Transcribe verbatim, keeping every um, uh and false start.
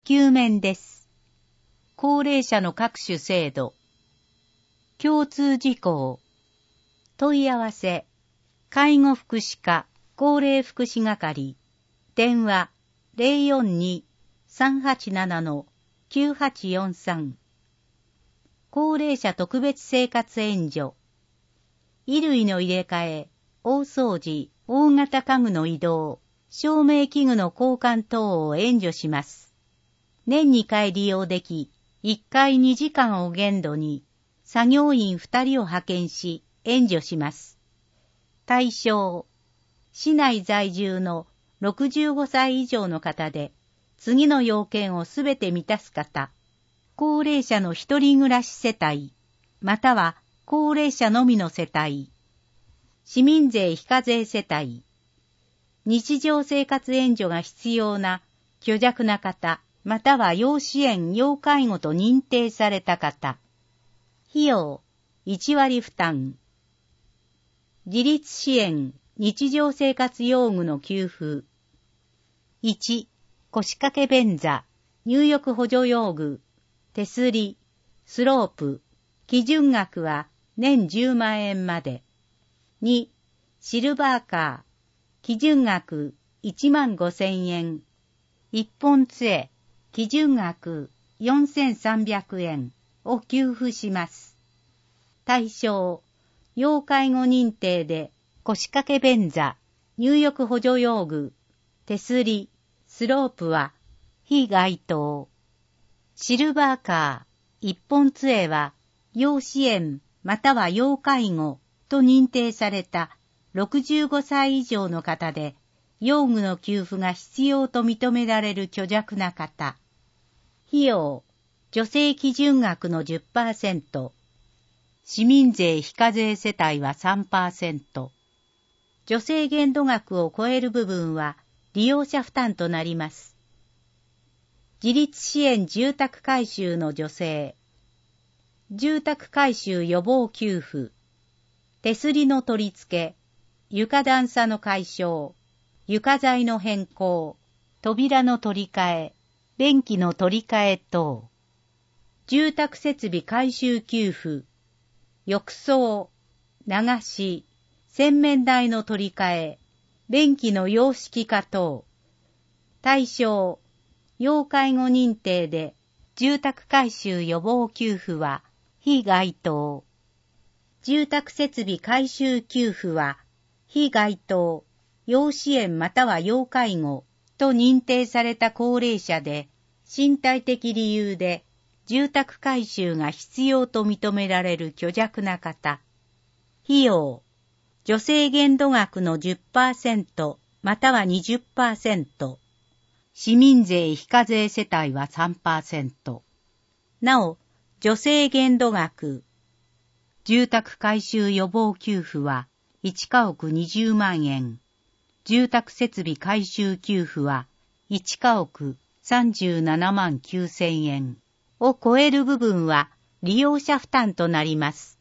きゅう面です。高齢者の各種制度。共通事項。問い合わせ。介護福祉課高齢福祉係。電話 ゼロよんに さんはちなな きゅうはちよんさん。高齢者特別生活援助。衣類の入れ替え、大掃除、大型家具の移動、照明器具の交換等を援助します。年にかい利用でき、いっかいにじかんを限度に作業員ふたりを派遣し援助します。対象、市内在住のろくじゅうごさい以上の方で、次の要件をすべて満たす方、高齢者の一人暮らし世帯、または高齢者のみの世帯、市民税非課税世帯、日常生活援助が必要な虚弱な方、または要支援・要介護と認定された方。費用、いち割負担。自立支援、日常生活用具の給付。いち、腰掛け便座、入浴補助用具、手すり、スロープ。基準額は年じゅうまんえんまで。に、シルバーカー。基準額いちまんごせんえん。一本杖。基準額よんせんさんびゃくえんを給付します。対象、要介護認定で腰掛け便座、入浴補助用具、手すり、スロープは非該当。シルバーカー、一本杖は要支援または要介護と認定されたろくじゅうごさい以上の方で、用具の給付が必要と認められる虚弱な方。費用、助成基準額の じゅっパーセント。市民税非課税世帯は さんパーセント。助成限度額を超える部分は利用者負担となります。自立支援住宅改修の助成。住宅改修予防給付。手すりの取り付け、床段差の解消、床材の変更、扉の取り替え、便器の取り替え等。住宅設備改修給付、浴槽、流し、洗面台の取り替え、便器の洋式化等。対象、要介護認定で住宅改修予防給付は非該当。住宅設備改修給付は非該当、要支援または要介護と認定された高齢者で、身体的理由で住宅改修が必要と認められる虚弱な方。費用、助成限度額の じゅっパーセント または にじゅっパーセント。市民税非課税世帯は さんパーセント。なお、助成限度額。住宅改修予防給付はいちかおくにじゅうまんえん。住宅設備改修給付はいちかおくさんじゅうななまんきゅうせんえんを超える部分は利用者負担となります。